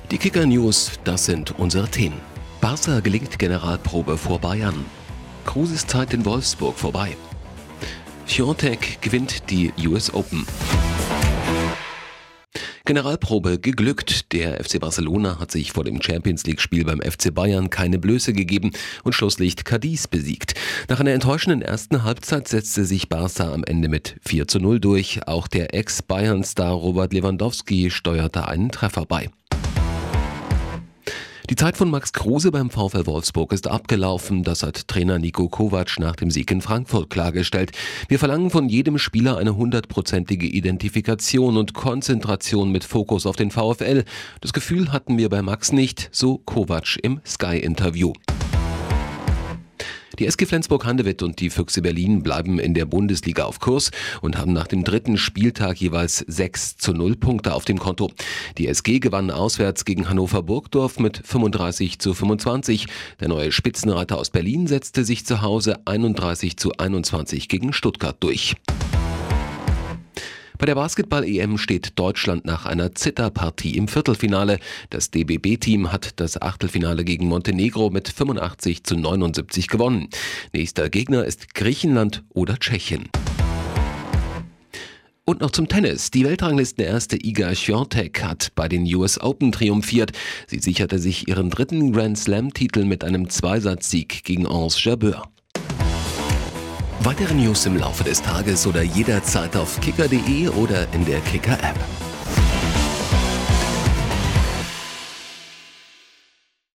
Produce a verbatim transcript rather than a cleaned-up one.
Die Kicker-News, das sind unsere Themen. Barca gelingt Generalprobe vor Bayern. Kruses Zeit in Wolfsburg vorbei. Świątek gewinnt die U S Open. Generalprobe geglückt. Der F C Barcelona hat sich vor dem Champions-League-Spiel beim F C Bayern keine Blöße gegeben und Schlusslicht Cadiz besiegt. Nach einer enttäuschenden ersten Halbzeit setzte sich Barca am Ende mit vier zu null durch. Auch der Ex-Bayern-Star Robert Lewandowski steuerte einen Treffer bei. Die Zeit von Max Kruse beim VfL Wolfsburg ist abgelaufen. Das hat Trainer Niko Kovac nach dem Sieg in Frankfurt klargestellt. Wir verlangen von jedem Spieler eine hundertprozentige Identifikation und Konzentration mit Fokus auf den VfL. Das Gefühl hatten wir bei Max nicht, so Kovac im Sky-Interview. Die S G Flensburg-Handewitt und die Füchse Berlin bleiben in der Bundesliga auf Kurs und haben nach dem dritten Spieltag jeweils sechs zu null Punkte auf dem Konto. Die S G gewann auswärts gegen Hannover Burgdorf mit fünfunddreißig zu fünfundzwanzig. Der neue Spitzenreiter aus Berlin setzte sich zu Hause einunddreißig zu einundzwanzig gegen Stuttgart durch. Bei der Basketball-E M steht Deutschland nach einer Zitterpartie im Viertelfinale. Das D B B-Team hat das Achtelfinale gegen Montenegro mit fünfundachtzig zu neunundsiebzig gewonnen. Nächster Gegner ist Griechenland oder Tschechien. Und noch zum Tennis. Die Weltranglistenerste Iga Świątek hat bei den U S Open triumphiert. Sie sicherte sich ihren dritten Grand Slam-Titel mit einem Zweisatzsieg gegen Ons Jabeur. Weitere News im Laufe des Tages oder jederzeit auf kicker punkt de oder in der Kicker-App.